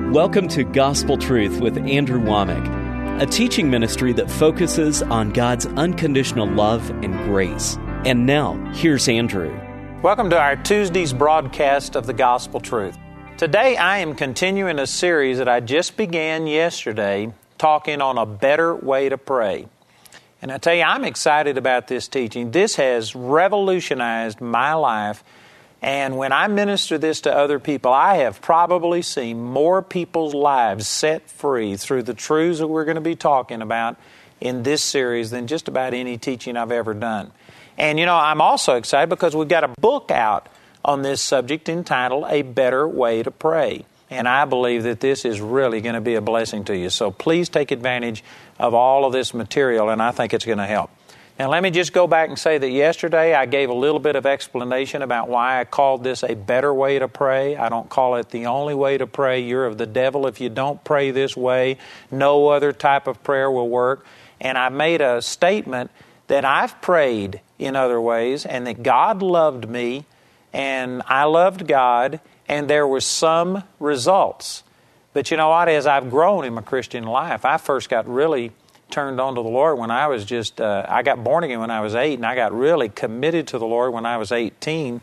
Welcome to Gospel Truth with Andrew Womack, a teaching ministry that focuses on God's unconditional love and grace. And now, here's Andrew. Welcome to our Tuesday's broadcast of the Gospel Truth. Today I am continuing a series that I just began yesterday, talking on a better way to pray. And I tell you, I'm excited about this teaching. This has revolutionized my life. And when I minister this to other people, I have probably seen more people's lives set free through the truths that we're going to be talking about in this series than just about any teaching I've ever done. And I'm also excited because we've got a book out on this subject entitled A Better Way to Pray. And I believe that this is really going to be a blessing to you. So please take advantage of all of this material, and I think it's going to help. Now, let me just go back and say that yesterday I gave a little bit of explanation about why I called this a better way to pray. I don't call it the only way to pray. You're of the devil if you don't pray this way. No other type of prayer will work. And I made a statement that I've prayed in other ways and that God loved me and I loved God and there were some results. But you know what? As I've grown in my Christian life, I first got really turned on to the Lord when I was I got born again when I was 8, and I got really committed to the Lord when I was 18.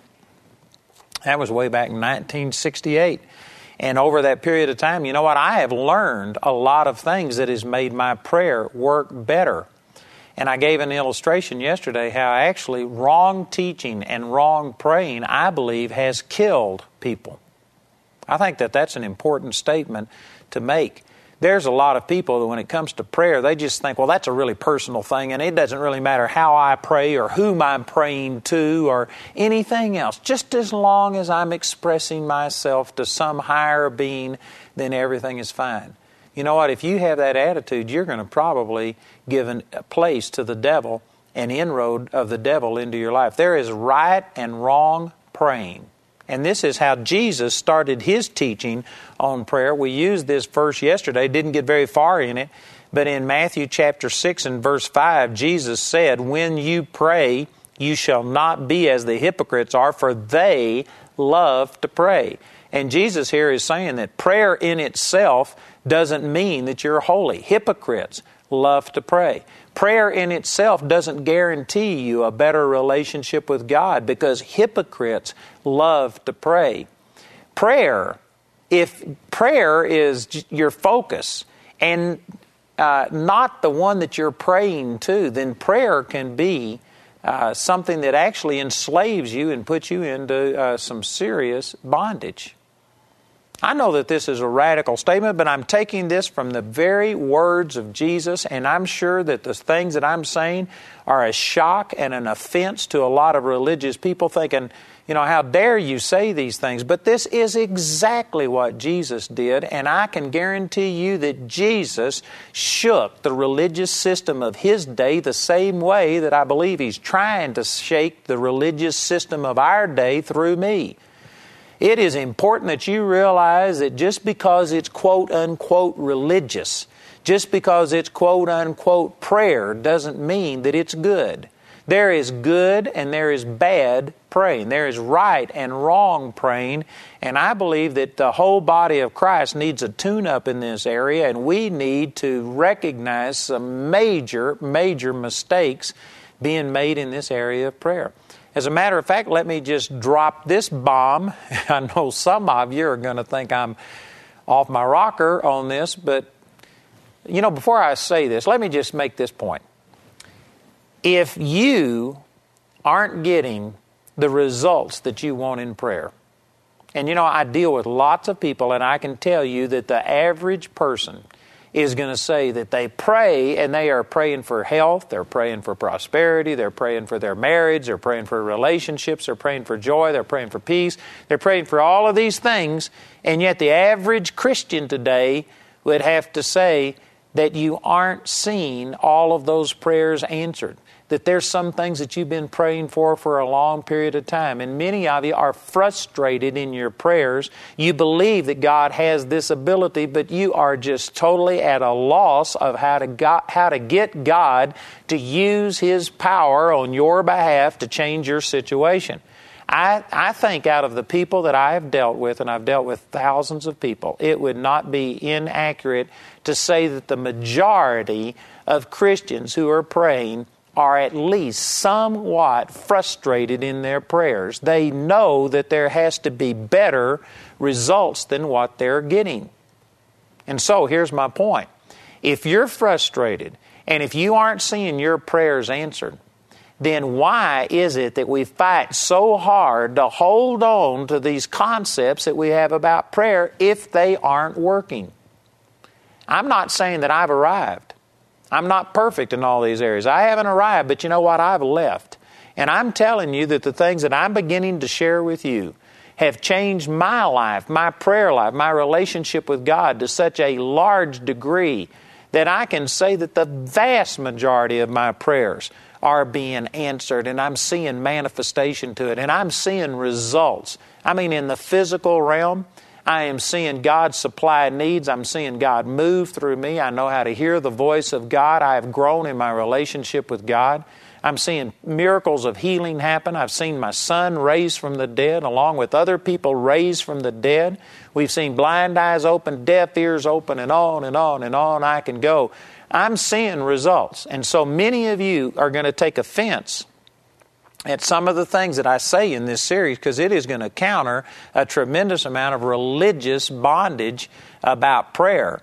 That was way back in 1968. And over that period of time, you know what? I have learned a lot of things that has made my prayer work better. And I gave an illustration yesterday how actually wrong teaching and wrong praying, I believe, has killed people. I think that that's an important statement to make. There's a lot of people that when it comes to prayer, they just think, well, that's a really personal thing, and it doesn't really matter how I pray or whom I'm praying to or anything else. Just as long as I'm expressing myself to some higher being, then everything is fine. You know what? If you have that attitude, you're going to probably give a place to the devil, an inroad of the devil into your life. There is right and wrong praying. And this is how Jesus started His teaching on prayer. We used this verse yesterday, didn't get very far in it, but in Matthew chapter 6 and verse 5, Jesus said, "When you pray, you shall not be as the hypocrites are, for they love to pray." And Jesus here is saying that prayer in itself doesn't mean that you're holy. Hypocrites love to pray. Prayer in itself doesn't guarantee you a better relationship with God because hypocrites love to pray. If prayer is your focus and not the one that you're praying to, then prayer can be something that actually enslaves you and puts you into some serious bondage. I know that this is a radical statement, but I'm taking this from the very words of Jesus, and I'm sure that the things that I'm saying are a shock and an offense to a lot of religious people thinking, how dare you say these things? But this is exactly what Jesus did, and I can guarantee you that Jesus shook the religious system of His day the same way that I believe He's trying to shake the religious system of our day through me. It is important that you realize that just because it's quote-unquote religious, just because it's quote-unquote prayer, doesn't mean that it's good. There is good and there is bad praying. There is right and wrong praying. And I believe that the whole body of Christ needs a tune-up in this area, and we need to recognize some major, major mistakes being made in this area of prayer. As a matter of fact, let me just drop this bomb. I know some of you are going to think I'm off my rocker on this, but, before I say this, let me just make this point. If you aren't getting the results that you want in prayer, and, I deal with lots of people, and I can tell you that the average person is going to say that they pray and they are praying for health, they're praying for prosperity, they're praying for their marriage, they're praying for relationships, they're praying for joy, they're praying for peace, they're praying for all of these things, and yet the average Christian today would have to say that you aren't seeing all of those prayers answered. That there's some things that you've been praying for a long period of time. And many of you are frustrated in your prayers. You believe that God has this ability, but you are just totally at a loss of how to get God to use His power on your behalf to change your situation. I think out of the people that I have dealt with, and I've dealt with thousands of people, it would not be inaccurate to say that the majority of Christians who are praying are at least somewhat frustrated in their prayers. They know that there has to be better results than what they're getting. And so here's my point. If you're frustrated and if you aren't seeing your prayers answered, then why is it that we fight so hard to hold on to these concepts that we have about prayer if they aren't working? I'm not saying that I've arrived. I'm not perfect in all these areas. I haven't arrived, but you know what? I've left. And I'm telling you that the things that I'm beginning to share with you have changed my life, my prayer life, my relationship with God to such a large degree that I can say that the vast majority of my prayers are being answered, and I'm seeing manifestation to it, and I'm seeing results. I mean, in the physical realm, I am seeing God supply needs. I'm seeing God move through me. I know how to hear the voice of God. I have grown in my relationship with God. I'm seeing miracles of healing happen. I've seen my son raised from the dead, along with other people raised from the dead. We've seen blind eyes open, deaf ears open, and on and on and on I can go. I'm seeing results. And so many of you are going to take offense at some of the things that I say in this series, because it is going to counter a tremendous amount of religious bondage about prayer.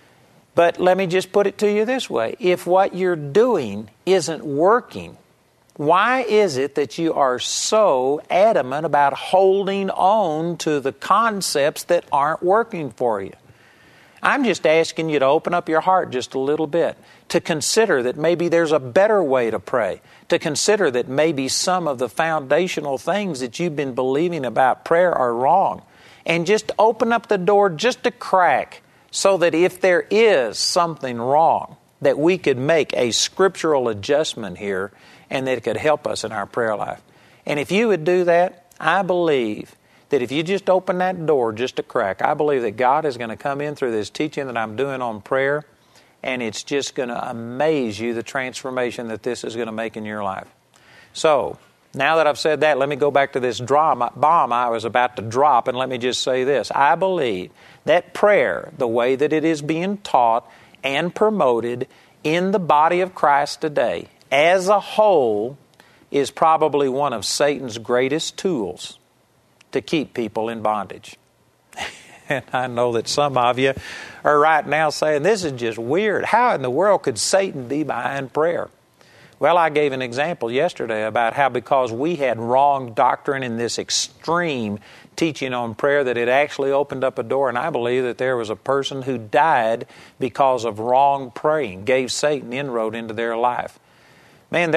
But let me just put it to you this way. If what you're doing isn't working, why is it that you are so adamant about holding on to the concepts that aren't working for you? I'm just asking you to open up your heart just a little bit, to consider that maybe there's a better way to pray, to consider that maybe some of the foundational things that you've been believing about prayer are wrong, and just open up the door just a crack so that if there is something wrong, that we could make a scriptural adjustment here and that it could help us in our prayer life. And if you would do that, I believe that if you just open that door just a crack, I believe that God is going to come in through this teaching that I'm doing on prayer, and it's just going to amaze you the transformation that this is going to make in your life. So, now that I've said that, let me go back to this bomb I was about to drop, and let me just say this. I believe that prayer, the way that it is being taught and promoted in the body of Christ today, as a whole, is probably one of Satan's greatest tools to keep people in bondage. And I know that some of you are right now saying, this is just weird. How in the world could Satan be behind prayer? Well, I gave an example yesterday about how because we had wrong doctrine in this extreme teaching on prayer that it actually opened up a door, and I believe that there was a person who died because of wrong praying, gave Satan inroad into their life. Man,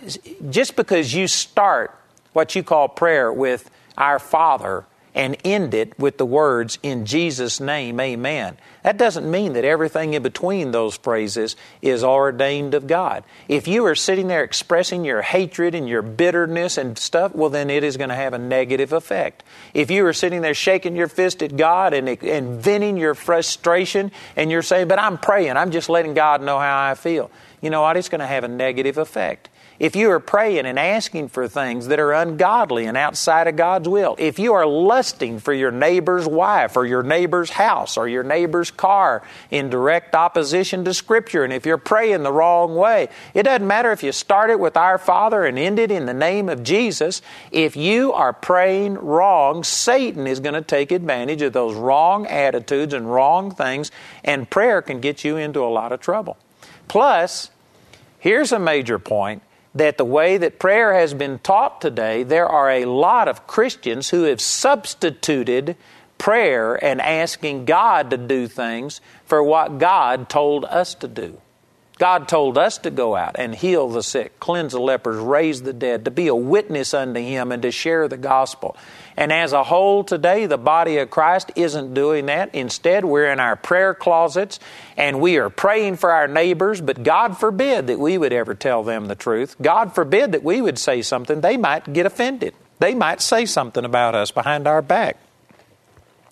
just because you start what you call prayer with Our Father and end it with the words, in Jesus' name, amen, that doesn't mean that everything in between those phrases is ordained of God. If you are sitting there expressing your hatred and your bitterness and stuff, well, then it is going to have a negative effect. If you are sitting there shaking your fist at God and venting your frustration, and you're saying, but I'm praying, I'm just letting God know how I feel, you know what? It's going to have a negative effect. If you are praying and asking for things that are ungodly and outside of God's will, if you are lusting for your neighbor's wife or your neighbor's house or your neighbor's car in direct opposition to Scripture, and if you're praying the wrong way, it doesn't matter if you start it with Our Father and end it in the name of Jesus. If you are praying wrong, Satan is going to take advantage of those wrong attitudes and wrong things, and prayer can get you into a lot of trouble. Plus, here's a major point, that the way that prayer has been taught today, there are a lot of Christians who have substituted prayer and asking God to do things for what God told us to do. God told us to go out and heal the sick, cleanse the lepers, raise the dead, to be a witness unto Him and to share the gospel. And as a whole today, the body of Christ isn't doing that. Instead, we're in our prayer closets and we are praying for our neighbors, but God forbid that we would ever tell them the truth. God forbid that we would say something. They might get offended. They might say something about us behind our back.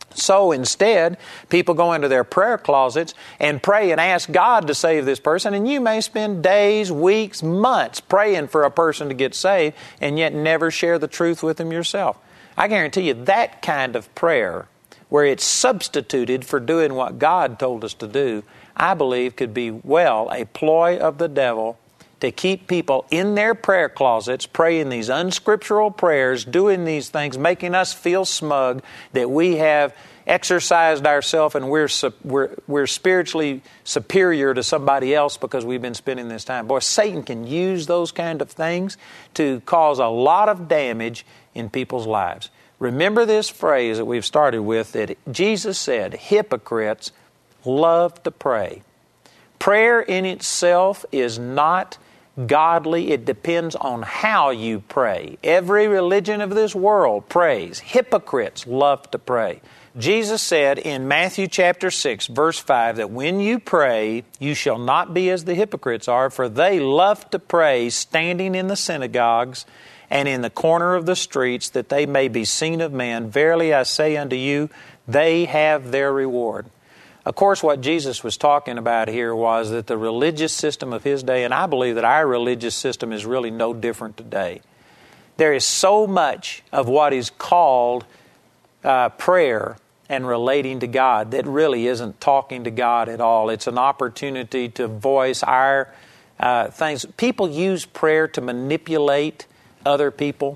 So instead, people go into their prayer closets and pray and ask God to save this person, and you may spend days, weeks, months praying for a person to get saved and yet never share the truth with them yourself. I guarantee you that kind of prayer, where it's substituted for doing what God told us to do, I believe could be a ploy of the devil to keep people in their prayer closets praying these unscriptural prayers, doing these things, making us feel smug that we have exercised ourselves and we're spiritually superior to somebody else because we've been spending this time. Boy, Satan can use those kind of things to cause a lot of damage in people's lives. Remember this phrase that we've started with, that Jesus said, hypocrites love to pray. Prayer in itself is not godly. It depends on how you pray. Every religion of this world prays. Hypocrites love to pray. Jesus said in Matthew chapter 6, verse 5, that when you pray, you shall not be as the hypocrites are, for they love to pray standing in the synagogues and in the corner of the streets, that they may be seen of men. Verily I say unto you, they have their reward. Of course, what Jesus was talking about here was that the religious system of His day, and I believe that our religious system is really no different today. There is so much of what is called prayer and relating to God that really isn't talking to God at all. It's an opportunity to voice our things. People use prayer to manipulate other people.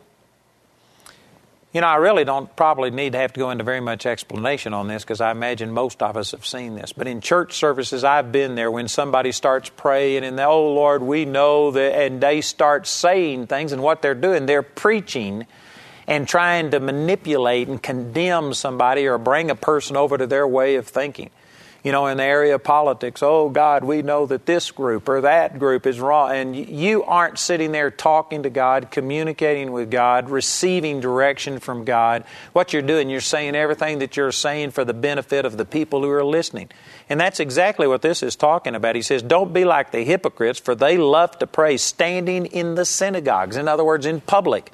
You know, I really don't probably need to have to go into very much explanation on this, because I imagine most of us have seen this. But in church services, I've been there when somebody starts praying and, oh Lord, we know that, and they start saying things, and what they're doing, they're preaching and trying to manipulate and condemn somebody or bring a person over to their way of thinking. You know, in the area of politics, oh God, we know that this group or that group is wrong. And you aren't sitting there talking to God, communicating with God, receiving direction from God. What you're doing, you're saying everything that you're saying for the benefit of the people who are listening. And that's exactly what this is talking about. He says, don't be like the hypocrites, for they love to pray standing in the synagogues. In other words, in public.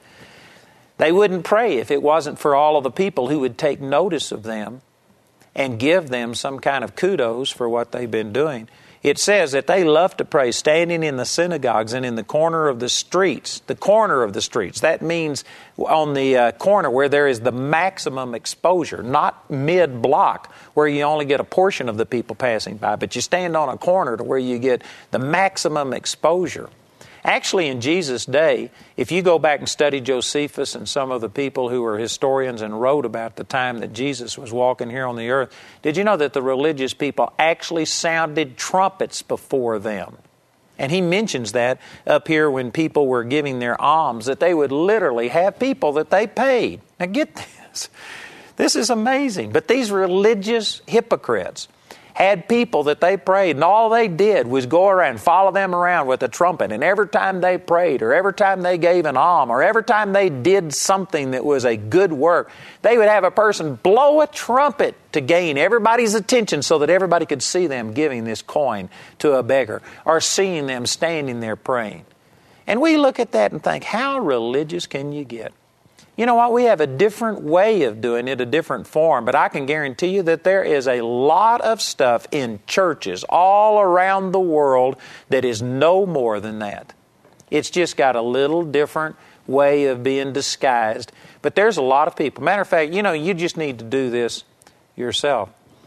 They wouldn't pray if it wasn't for all of the people who would take notice of them and give them some kind of kudos for what they've been doing. It says that they love to pray standing in the synagogues and in the corner of the streets. The corner of the streets. That means on the corner where there is the maximum exposure, not mid-block where you only get a portion of the people passing by, but you stand on a corner to where you get the maximum exposure. Actually, in Jesus' day, if you go back and study Josephus and some of the people who were historians and wrote about the time that Jesus was walking here on the earth, did you know that the religious people actually sounded trumpets before them? And he mentions that up here when people were giving their alms, that they would literally have people that they paid. Now get this. This is amazing. But these religious hypocrites had people that they prayed, and all they did was go around, follow them around with a trumpet, and every time they prayed, or every time they gave an alms, or every time they did something that was a good work, they would have a person blow a trumpet to gain everybody's attention so that everybody could see them giving this coin to a beggar, or seeing them standing there praying. And we look at that and think, how religious can you get? You know what? We have a different way of doing it, a different form, but I can guarantee you that there is a lot of stuff in churches all around the world that is no more than that. It's just got a little different way of being disguised. But there's a lot of people. Matter of fact, you know, you just need to do this yourself.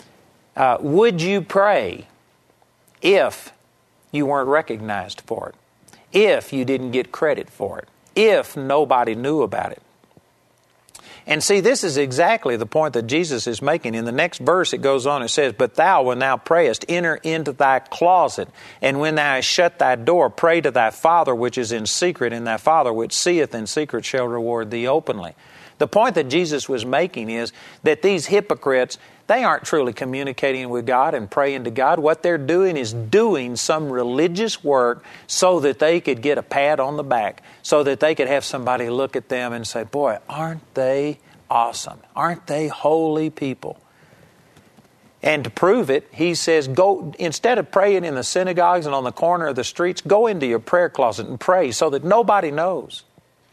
Would you pray if you weren't recognized for it? If you didn't get credit for it? If nobody knew about it? And see, this is exactly the point that Jesus is making. In the next verse, it goes on, it says, but thou, when thou prayest, enter into thy closet, and when thou hast shut thy door, pray to thy Father which is in secret, and thy Father which seeth in secret shall reward thee openly. The point that Jesus was making is that these hypocrites, they aren't truly communicating with God and praying to God. What they're doing is doing some religious work so that they could get a pat on the back, so that they could have somebody look at them and say, boy, aren't they awesome? Aren't they holy people? And to prove it, he says, go, instead of praying in the synagogues and on the corner of the streets, go into your prayer closet and pray so that nobody knows.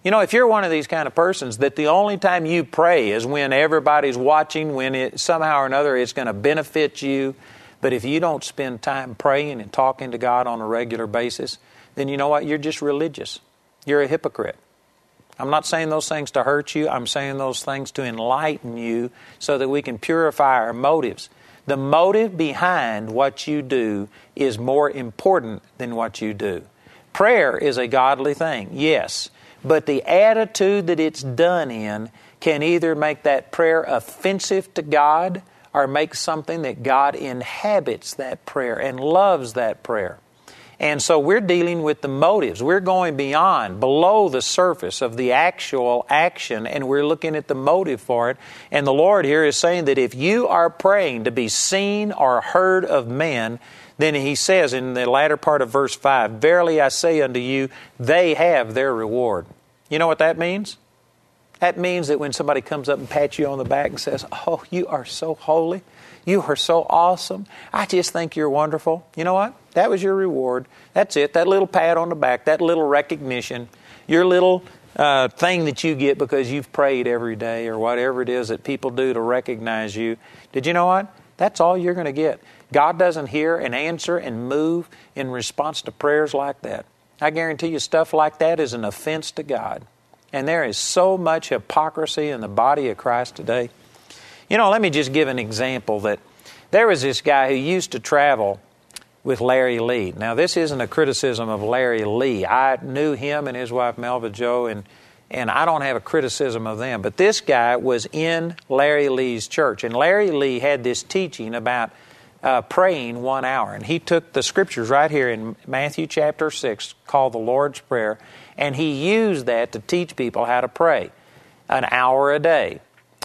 You know, if you're one of these kind of persons that the only time you pray is when everybody's watching, when it somehow or another it's going to benefit you, but if you don't spend time praying and talking to God on a regular basis, then you know what? You're just religious. You're a hypocrite. I'm not saying those things to hurt you. I'm saying those things to enlighten you so that we can purify our motives. The motive behind what you do is more important than what you do. Prayer is a godly thing, yes. But the attitude that it's done in can either make that prayer offensive to God or make something that God inhabits that prayer and loves that prayer. And so we're dealing with the motives. We're going beyond, below the surface of the actual action, and we're looking at the motive for it. And the Lord here is saying that if you are praying to be seen or heard of men, then He says in the latter part of verse 5, "Verily I say unto you, they have their reward." You know what that means? That means that when somebody comes up and pats you on the back and says, "Oh, you are so holy. You are so awesome. I just think you're wonderful." You know what? That was your reward. That's it. That little pat on the back, that little recognition, your little thing that you get because you've prayed every day or whatever it is that people do to recognize you. Did you know what? That's all you're going to get. God doesn't hear and answer and move in response to prayers like that. I guarantee you stuff like that is an offense to God. And there is so much hypocrisy in the body of Christ today. You know, let me just give an example that there was this guy who used to travel with Larry Lee. Now, this isn't a criticism of Larry Lee. I knew him and his wife Melva Jo, and I don't have a criticism of them. But this guy was in Larry Lee's church, and Larry Lee had this teaching about praying 1 hour. And he took the scriptures right here in Matthew chapter 6, called the Lord's Prayer, and he used that to teach people how to pray 1 hour a day.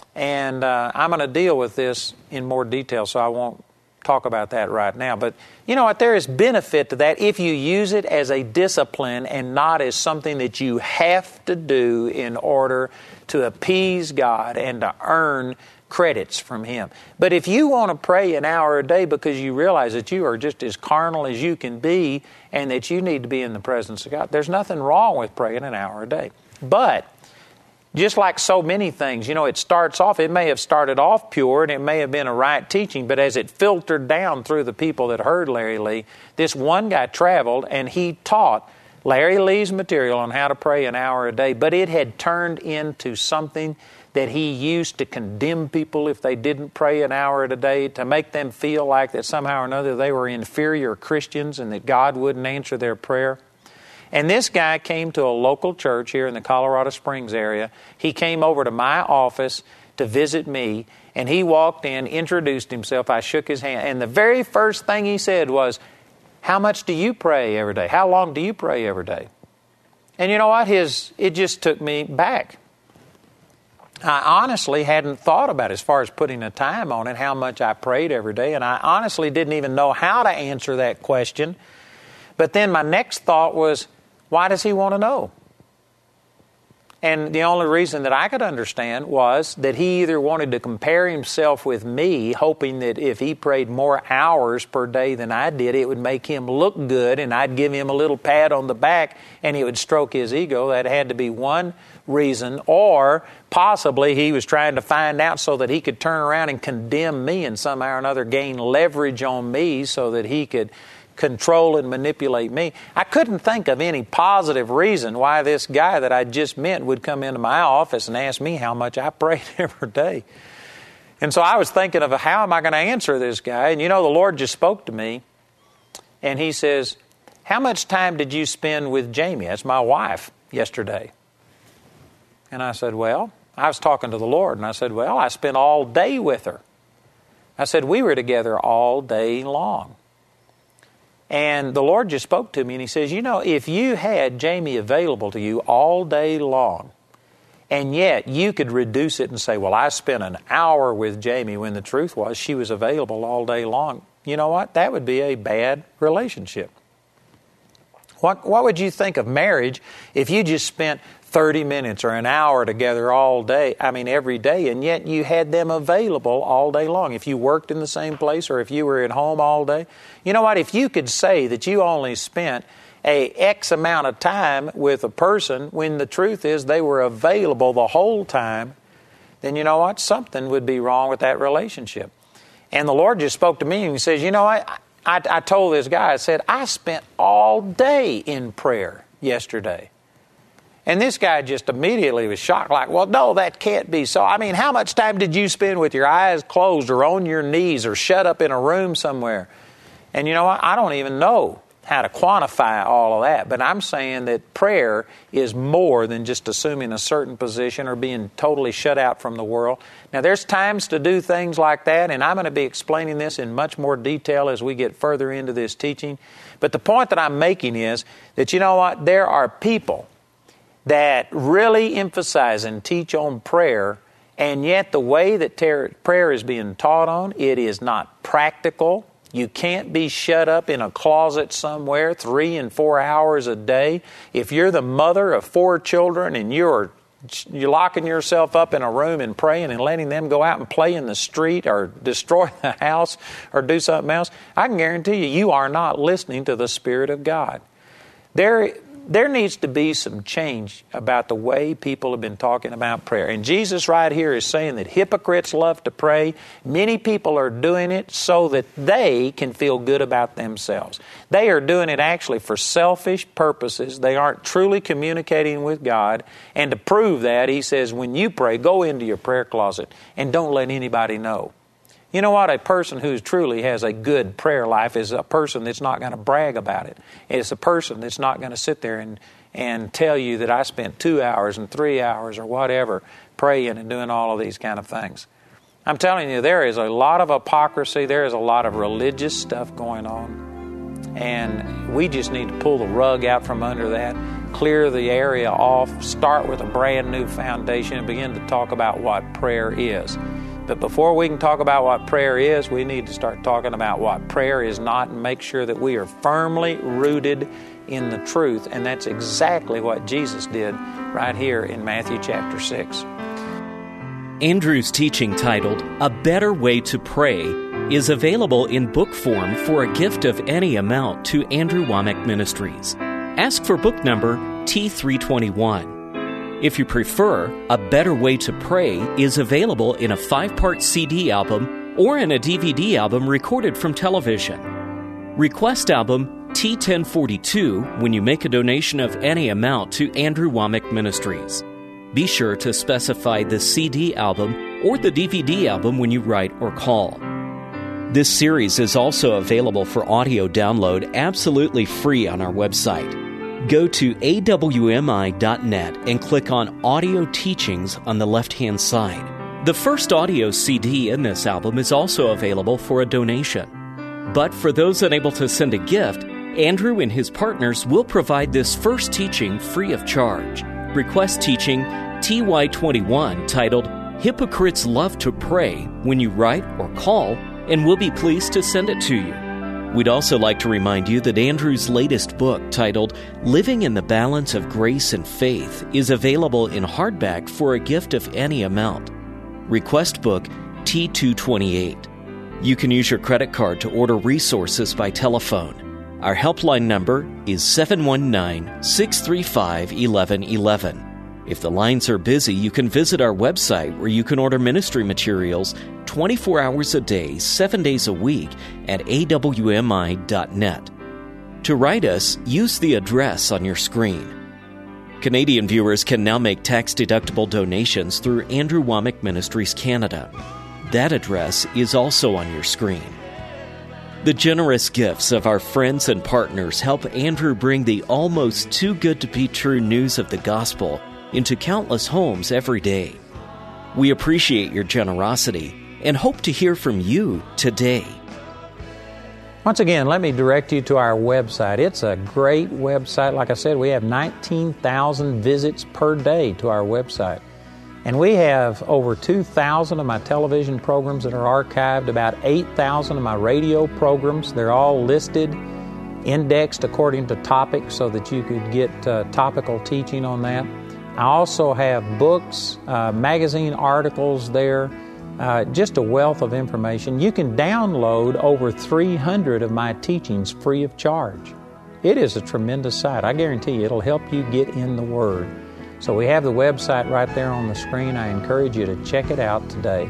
And I'm going to deal with this in more detail, so I won't talk about that right now. But you know what? There is benefit to that if you use it as a discipline and not as something that you have to do in order to appease God and to earn credits from Him. But if you want to pray 1 hour a day because you realize that you are just as carnal as you can be and that you need to be in the presence of God, there's nothing wrong with praying 1 hour a day. But just like so many things, you know, it may have started off pure and it may have been a right teaching, but as it filtered down through the people that heard Larry Lee, this one guy traveled and he taught Larry Lee's material on how to pray 1 hour a day, but it had turned into something that he used to condemn people if they didn't pray 1 hour a day, to make them feel like that somehow or another they were inferior Christians and that God wouldn't answer their prayer. And this guy came to a local church here in the Colorado Springs area. He came over to my office to visit me, and he walked in, introduced himself. I shook his hand, and the very first thing he said was, "How much do you pray every day? How long do you pray every day?" And you know what? It just took me back. I honestly hadn't thought about, as far as putting a time on it, how much I prayed every day, and I honestly didn't even know how to answer that question. But then my next thought was, why does he want to know? And the only reason that I could understand was that he either wanted to compare himself with me, hoping that if he prayed more hours per day than I did, it would make him look good and I'd give him a little pat on the back and he would stroke his ego. That had to be one reason. Or possibly he was trying to find out so that he could turn around and condemn me and somehow or another gain leverage on me so that he could control and manipulate me. I couldn't think of any positive reason why this guy that I just met would come into my office and ask me how much I prayed every day. And so I was thinking of how am I going to answer this guy? And you know, the Lord just spoke to me and He says, "How much time did you spend with Jamie?" That's my wife, yesterday. And I said, well, I was talking to the Lord and I said, well, I spent all day with her. I said, we were together all day long. And the Lord just spoke to me and He says, you know, if you had Jamie available to you all day long, and yet you could reduce it and say, well, I spent an hour with Jamie, when the truth was she was available all day long, you know what? That would be a bad relationship. What would you think of marriage if you just spent 30 minutes or an hour together every day, and yet you had them available all day long? If you worked in the same place or if you were at home all day, you know what? If you could say that you only spent a X amount of time with a person when the truth is they were available the whole time, then you know what? Something would be wrong with that relationship. And the Lord just spoke to me and He says, you know, I told this guy, I said, I spent all day in prayer yesterday. And this guy just immediately was shocked, like, well, no, that can't be so. I mean, how much time did you spend with your eyes closed or on your knees or shut up in a room somewhere? And you know what? I don't even know how to quantify all of that. But I'm saying that prayer is more than just assuming a certain position or being totally shut out from the world. Now, there's times to do things like that, and I'm going to be explaining this in much more detail as we get further into this teaching. But the point that I'm making is that, you know what? There are people that really emphasize and teach on prayer, and yet the way that prayer is being taught on, it is not practical. You can't be shut up in a closet somewhere 3 and 4 hours a day. If you're the mother of 4 children and you're locking yourself up in a room and praying and letting them go out and play in the street or destroy the house or do something else, I can guarantee you, you are not listening to the Spirit of God. There needs to be some change about the way people have been talking about prayer. And Jesus right here is saying that hypocrites love to pray. Many people are doing it so that they can feel good about themselves. They are doing it actually for selfish purposes. They aren't truly communicating with God. And to prove that, He says, when you pray, go into your prayer closet and don't let anybody know. You know what? A person who truly has a good prayer life is a person that's not going to brag about it. It's a person that's not going to sit there and tell you that I spent 2 hours and 3 hours or whatever praying and doing all of these kind of things. I'm telling you, there is a lot of hypocrisy. There is a lot of religious stuff going on. And we just need to pull the rug out from under that, clear the area off, start with a brand new foundation, and begin to talk about what prayer is. But before we can talk about what prayer is, we need to start talking about what prayer is not and make sure that we are firmly rooted in the truth. And that's exactly what Jesus did right here in Matthew chapter 6. Andrew's teaching titled, A Better Way to Pray, is available in book form for a gift of any amount to Andrew Wommack Ministries. Ask for book number T321. If you prefer, A Better Way to Pray is available in a 5-part CD album or in a DVD album recorded from television. Request album T1042 when you make a donation of any amount to Andrew Wommack Ministries. Be sure to specify the CD album or the DVD album when you write or call. This series is also available for audio download absolutely free on our website. Go to awmi.net and click on Audio Teachings on the left-hand side. The first audio CD in this album is also available for a donation. But for those unable to send a gift, Andrew and his partners will provide this first teaching free of charge. Request teaching TY21 titled, Hypocrites Love to Pray when you write or call, and we'll be pleased to send it to you. We'd also like to remind you that Andrew's latest book, titled Living in the Balance of Grace and Faith, is available in hardback for a gift of any amount. Request book T228. You can use your credit card to order resources by telephone. Our helpline number is 719-635-1111. If the lines are busy, you can visit our website where you can order ministry materials 24 hours a day, 7 days a week at awmi.net. To write us, use the address on your screen. Canadian viewers can now make tax-deductible donations through Andrew Wommack Ministries Canada. That address is also on your screen. The generous gifts of our friends and partners help Andrew bring the almost too good to be true news of the gospel into countless homes every day. We appreciate your generosity and hope to hear from you today. Once again, let me direct you to our website. It's a great website. Like I said, we have 19,000 visits per day to our website. And we have over 2,000 of my television programs that are archived, about 8,000 of my radio programs. They're all listed, indexed according to topics so that you could get topical teaching on that. I also have books, magazine articles there, just a wealth of information. You can download over 300 of my teachings free of charge. It is a tremendous site. I guarantee you it'll help you get in the Word. So we have the website right there on the screen. I encourage you to check it out today.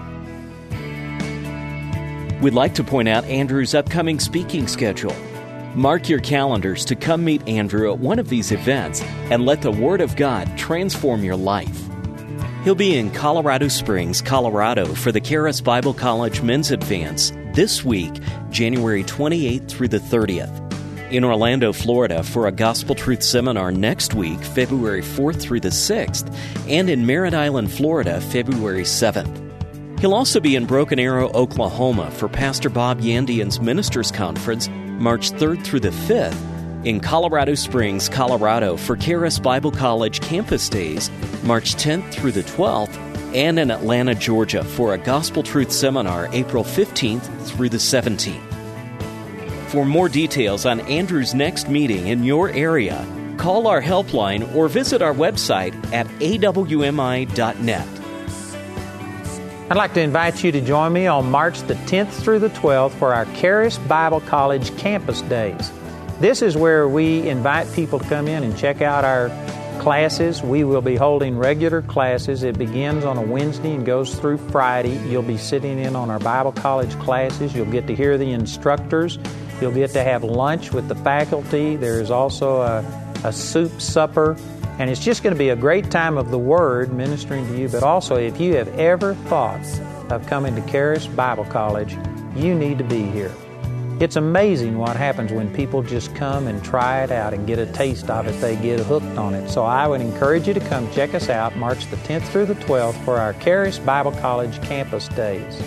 We'd like to point out Andrew's upcoming speaking schedule. Mark your calendars to come meet Andrew at one of these events and let the Word of God transform your life. He'll be in Colorado Springs, Colorado for the Charis Bible College Men's Advance this week, January 28th through the 30th. In Orlando, Florida for a Gospel Truth Seminar next week, February 4th through the 6th, and in Merritt Island, Florida, February 7th. He'll also be in Broken Arrow, Oklahoma for Pastor Bob Yandian's Ministers Conference, March 3rd through the 5th, in Colorado Springs, Colorado for Charis Bible College Campus Days, March 10th through the 12th, and in Atlanta, Georgia for a Gospel Truth Seminar, April 15th through the 17th. For more details on Andrew's next meeting in your area, call our helpline or visit our website at awmi.net. I'd like to invite you to join me on March the 10th through the 12th for our Charis Bible College Campus Days. This is where we invite people to come in and check out our classes. We will be holding regular classes. It begins on a Wednesday and goes through Friday. You'll be sitting in on our Bible College classes. You'll get to hear the instructors. You'll get to have lunch with the faculty. There's also a soup supper. And it's just going to be a great time of the Word ministering to you. But also, if you have ever thought of coming to Charis Bible College, you need to be here. It's amazing what happens when people just come and try it out and get a taste of it. They get hooked on it. So I would encourage you to come check us out March the 10th through the 12th for our Charis Bible College Campus Days.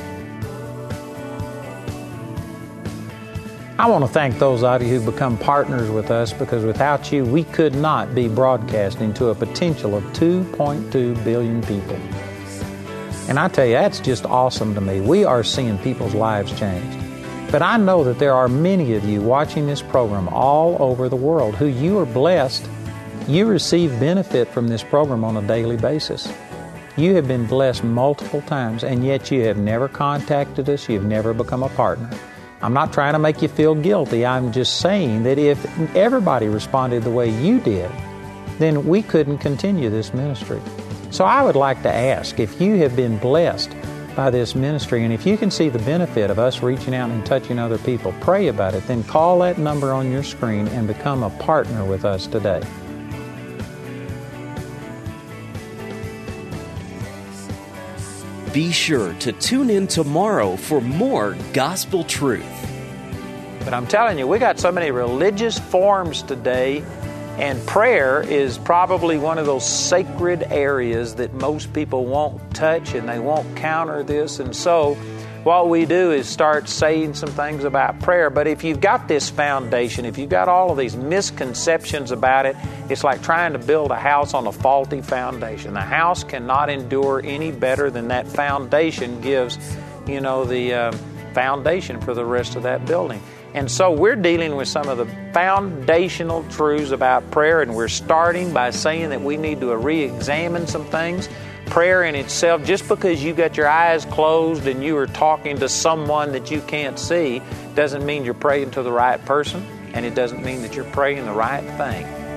I want to thank those of you who become partners with us, because without you, we could not be broadcasting to a potential of 2.2 billion people. And I tell you, that's just awesome to me. We are seeing people's lives changed. But I know that there are many of you watching this program all over the world who you are blessed. You receive benefit from this program on a daily basis. You have been blessed multiple times, and yet you have never contacted us. You've never become a partner. I'm not trying to make you feel guilty. I'm just saying that if everybody responded the way you did, then we couldn't continue this ministry. So I would like to ask, if you have been blessed by this ministry, and if you can see the benefit of us reaching out and touching other people, pray about it, then call that number on your screen and become a partner with us today. Be sure to tune in tomorrow for more gospel truth. But I'm telling you, we got so many religious forms today, and prayer is probably one of those sacred areas that most people won't touch and they won't counter this. And so what we do is start saying some things about prayer. But if you've got this foundation, if you've got all of these misconceptions about it, it's like trying to build a house on a faulty foundation. The house cannot endure any better than that foundation gives, the foundation for the rest of that building. And so we're dealing with some of the foundational truths about prayer, and we're starting by saying that we need to re-examine some things. Prayer in itself, just because you got your eyes closed and you are talking to someone that you can't see, doesn't mean you're praying to the right person, and it doesn't mean that you're praying the right thing.